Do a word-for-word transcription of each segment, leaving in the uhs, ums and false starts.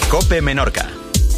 COPE Menorca.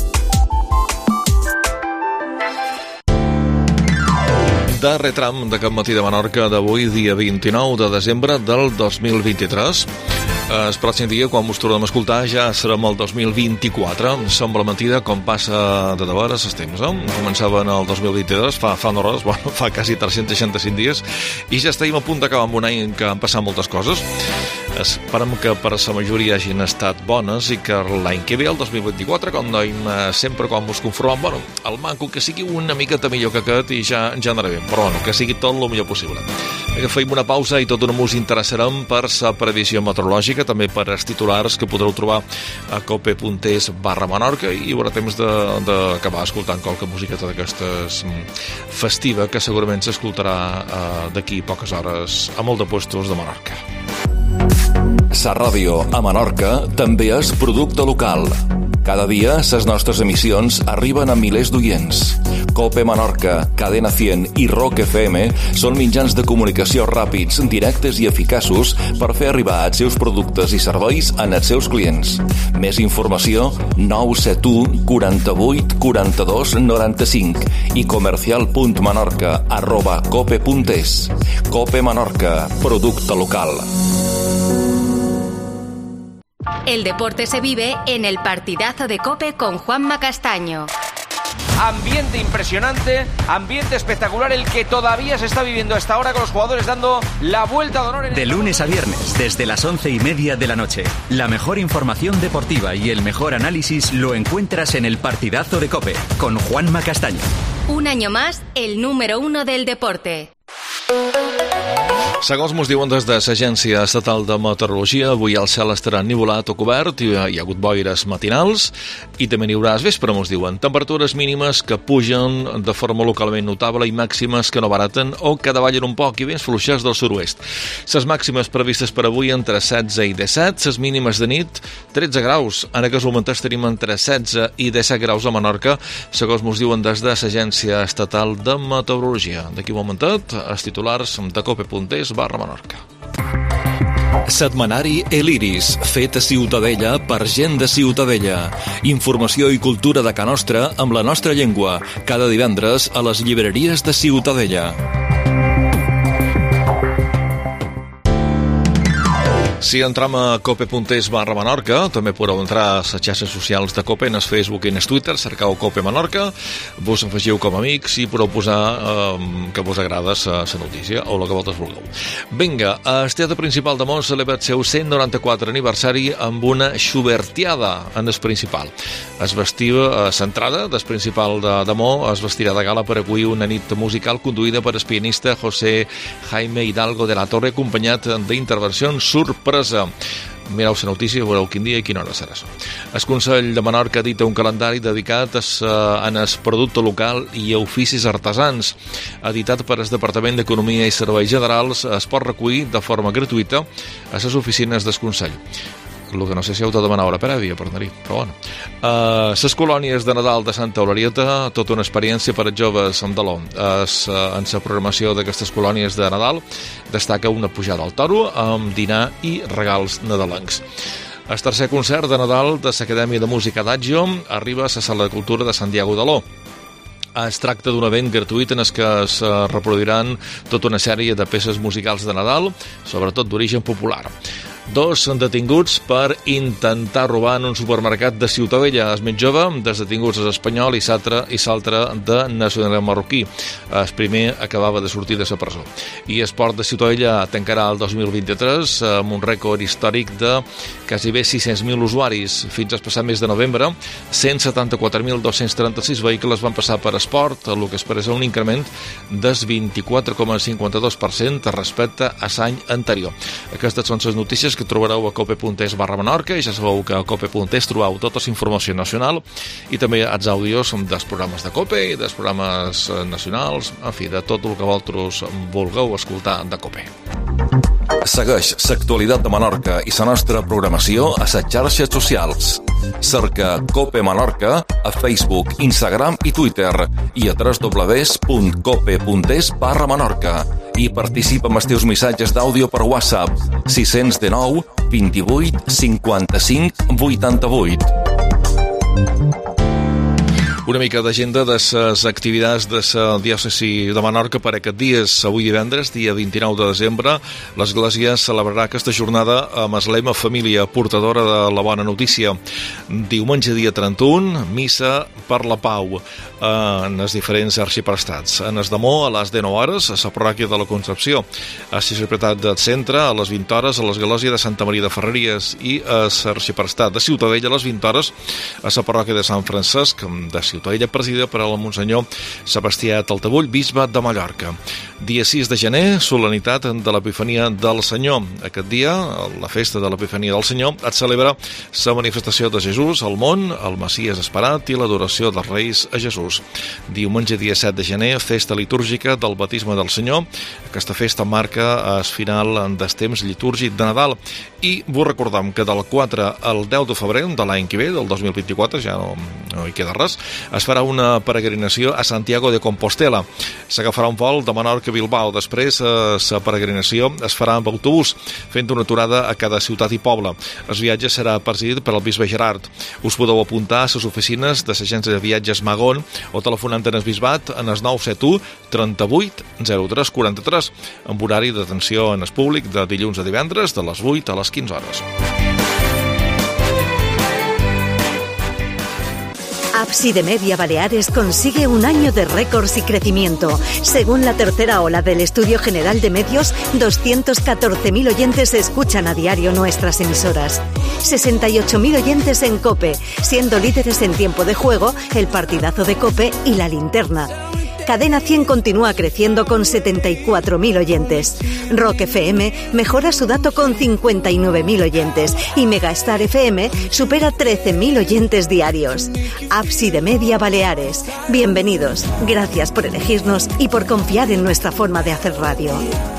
Darrer tram d'aquest matí de Menorca d'avui, dia vint-i-nou de desembre del dos mil vint-i-tres. El pròxim dia, quan us tornem a escoltar, ja serem el dos mil vint-i-quatre. Sembla mentida com passa de veres els temps, eh? Començaven el dos mil vint-i-tres, fa, fa no res, bueno, fa quasi tres-cents seixanta-cinc dies, i ja estem a punt d'acabar amb un any en què han passat moltes coses. Esperem que per a la majoria hagin estat bones i que l'any que ve, el dos mil vint-i-quatre, com dèiem sempre quan ens conformem, bueno, el manco que sigui una miqueta millor que aquest i ja, ja anarà bé, però bueno, que sigui tot el millor possible. Fem una pausa i tot una us interessarem per la previsió meteorològica, també per els titulars que podreu trobar a cope.es barra Menorca, i hi haurà temps d'acabar escoltant qualque musiqueta d'aquestes festiva que segurament s'escoltarà eh, d'aquí poques hores a molt de puestos de Menorca. Sa ràdio a Menorca també és producte local. Cada dia, les nostres emissions arriben a milers d'oients. COPE Menorca, Cadena cent i Rock F M són mitjans de comunicació ràpids, directes i eficaços per fer arribar els seus productes i serveis als seus clients. Més informació, nou set u quaranta-vuit quaranta-dos noranta-cinc i comercial.menorca arroba cope.es. COPE Menorca, producte local. El deporte se vive en el partidazo de COPE con Juanma Castaño. Ambiente impresionante, ambiente espectacular el que todavía se está viviendo hasta ahora con los jugadores dando la vuelta de honor. En de lunes a viernes, desde las once y media de la noche. La mejor información deportiva y el mejor análisis lo encuentras en el partidazo de COPE con Juanma Castaño. Un año más, el número uno del deporte. Segons mos diuen des de l'Agència Estatal de Meteorologia, avui el cel estarà ennuvolat o cobert, hi ha, hi ha hagut boires matinals i també n'hi haurà al vespre, mos diuen. Temperatures mínimes que pugen de forma localment notable i màximes que no baraten o que davallen un poc i vents fluixers del sud-oest. Les màximes previstes per avui entre setze i disset, les mínimes de nit tretze graus. En aquest moment tenim entre setze i disset graus a Menorca, segons mos diuen des de l'Agència Estatal de Meteorologia. D'aquí un momentet, els titulars de cope.es barra Menorca. Setmanari El Iris, fet a Ciutadella per gent de Ciutadella. Informació i cultura de ca nostra amb la nostra llengua, cada divendres a les llibreries de Ciutadella. Si entram a cope.es barra Menorca, també podeu entrar a les xarxes socials de COPE, en el Facebook i en el Twitter, cercau COPE Menorca, vos afegiu com a amics i podeu posar eh, que vos agrada la notícia o el que vosaltres vulgueu. Vinga, el Teatre Principal de Mont celebra el seu cent noranta-quatre aniversari amb una Schubertiada en el principal. Es vestiva, a l'entrada del Principal de, de Mont es vestirà de gala per acollir una nit musical conduïda per el pianista José Jaime Hidalgo de la Torre, acompanyat d'intervencions sorpreses. Mireu la notícia i veureu quin dia i quina hora serà. El Consell de Menorca edita un calendari dedicat a el producte local i a oficis artesans. Editat per el Departament d'Economia i Serveis Generals, es pot recollir de forma gratuïta a les oficines del Consell. El que no sé si heu de demanar hora prèvia per anar-hi, però bueno. Uh, les colònies de Nadal de Santa Eularieta, tota una experiència per als joves amb Daló. Uh, en la programació d'aquestes colònies de Nadal destaca una pujada al toro amb dinar i regals nadalencs. El tercer concert de Nadal de l'Acadèmia de Música d'Adagio arriba a la Sala de Cultura de Santiago de Daló. Es tracta d'un event gratuït en el que es reproduiran tota una sèrie de peces musicals de Nadal, sobretot d'origen popular. Dos detinguts per intentar robar en un supermercat de Ciutadella. El més jove dels detinguts és espanyol i l'altre i l'altre de nacionalitat marroquí. El primer acabava de sortir de la presó. I Esport de Ciutadella tancarà el dos mil vint-i-tres amb un rècord històric de quasi bé sis-cents mil usuaris. Fins al passat mes de novembre, cent setanta-quatre mil dos-cents trenta-sis vehicles van passar per Esport, el que expressa un increment del vint-i-quatre coma cinquanta-dos per cent respecte a l'any anterior. Aquestes són les notícies que trobareu a cope.es barra Menorca i ja sabeu que a cope.es trobeu tota la informació nacional i també els àudios dels programes de COPE i dels programes nacionals, en fi, de tot el que vosaltres vulgueu escoltar de COPE. Segueix l'actualitat de Menorca i la nostra programació a les xarxes socials. Cerca COPE Menorca a Facebook, Instagram i Twitter i a w w w punt cope punt es barra Menorca i participa amb els teus missatges d'àudio per WhatsApp sis cents dinou vint-i-vuit cinquanta-cinc vuitanta-vuit. Una mica d'agenda de les activitats de la diòcesi de Menorca per aquest dies. Avui divendres, dia vint-i-nou de desembre, l'Església celebrarà aquesta jornada amb el lema Família portadora de la bona notícia. Diumenge, dia trenta-u, missa per la pau en els diferents arxiprestats. En es Demó, a les dinou hores, a la parròquia de la Concepció. A l'arxiprestat del Centre, a les vint hores, a l'església de Santa Maria de Ferreries, i a l'arxiprestat de Ciutadella, a les vint hores, a la parròquia de Sant Francesc de Ciutadella, presidida per al Monsenyor Sebastià Taltabull, bisbe de Mallorca. Dia sis de gener, solemnitat de l'Epifania del Senyor. Aquest dia, la festa de l'Epifania del Senyor, es celebra la manifestació de Jesús al món, el Messies esperat i l'adoració dels Reis a Jesús. Diumenge, dia set de gener, festa litúrgica del Batisme del Senyor. Aquesta festa marca el final del temps litúrgic de Nadal. I vos recordam que del quatre al deu de febrer de l'any que ve, del dos mil vint-i-quatre, ja no, no hi queda res, es farà una peregrinació a Santiago de Compostela. S'agafarà un vol de Menorca a Bilbao. Després, la peregrinació es farà amb autobús, fent una aturada a cada ciutat i poble. El viatge serà presidit per el bisbe Gerard. Us podeu apuntar a les oficines de l'agència de viatges Magón o telefonant en el bisbat en el nou set u trenta-vuit zero tres quaranta-tres, amb horari d'atenció en el públic de dilluns a divendres de les vuit a les quinze hores. Ábside Media Baleares consigue un año de récords y crecimiento. Según la tercera ola del Estudio General de Medios, doscientos catorce mil oyentes escuchan a diario nuestras emisoras. sesenta y ocho mil oyentes en COPE, siendo líderes en tiempo de juego el partidazo de COPE y la linterna. Cadena cien continúa creciendo con setenta y cuatro mil oyentes. Rock F M mejora su dato con cincuenta y nueve mil oyentes y Megastar F M supera trece mil oyentes diarios. Ábside Media Baleares. Bienvenidos. Gracias por elegirnos y por confiar en nuestra forma de hacer radio.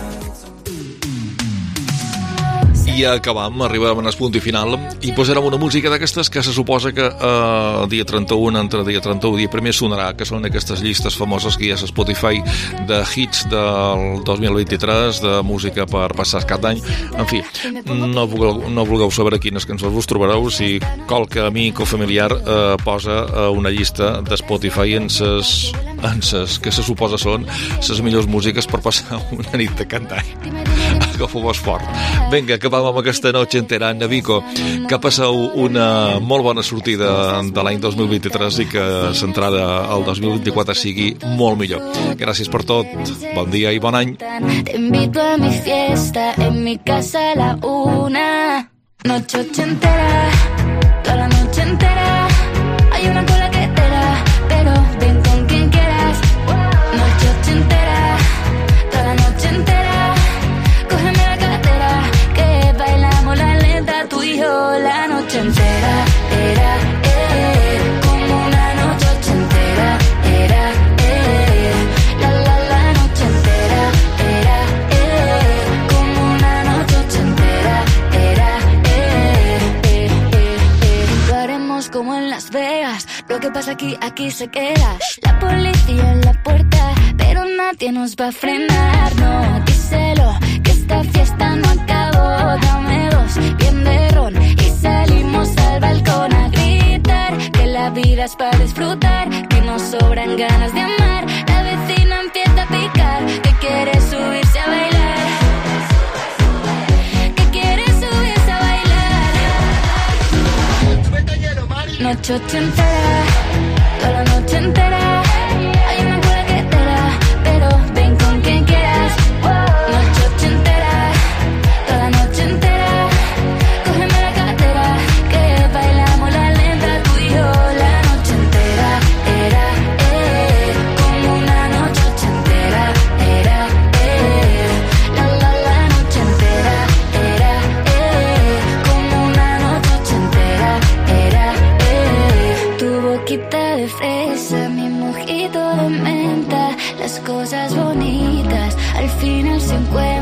I acabam, arribem al punt i final i posarem una música d'aquestes que se suposa que eh, dia trenta-u, entre dia trenta-u i dia primer sonarà, que són aquestes llistes famoses que hi ha a Spotify de hits del dos mil vint-i-tres, de música per passar cap d'any. En fi, no vulgueu, no vulgueu saber quines cançons us trobareu si qualque amic o familiar eh, posa eh, una llista de Spotify en ses, en ses, que se suposa són les millors músiques per passar una nit de cantar. Agafeu-vos fort. Vinga, acabam amb aquesta noche entera en Navico. Que passeu una molt bona sortida de l'any dos mil vint-i-tres i que l'entrada al dos mil vint-i-quatre sigui molt millor. Gràcies per tot. Bon dia i bon any. Te invito a mi fiesta en mi casa a la una. Noche ochentera, toda la noche entera. Hay una cola que te da, pero ven con quien quieras. Noche ochentera, toda la noche entera. Cógeme la cartera, que bailamos la lenta tú y yo la noche entera. Era, eh, como una noche ochentera. Era, eh, la la la noche entera. Era, eh, como una noche ochentera. Era, eh, eh, eh, eh. Lo haremos como en Las Vegas. Lo que pasa aquí, aquí se queda. La policía en la puerta, pero nadie nos va a frenar. No, díselo, que esta fiesta no acabó. Dame dos, bien de ron, y salimos al balcón a gritar que la vida es para disfrutar, que nos sobran ganas de amar. La vecina empieza a picar, que quiere subirse a bailar, que quiere subirse a bailar. Noche ochentera, toda la noche entera. Hay una cola que te da, pero ven con quien quieras. Noche ochentera, toda la noche entera. Cógeme la cartera, que bailamos la lenta tú y yo la noche entera. Era, eh, como una noche ochentera. Era, eh, la la la noche entera. Era, eh, como una noche ochentera. Era, eh, tu boquita de fresa, mi mojito de menta. Las cosas bonitas al final se encuentran.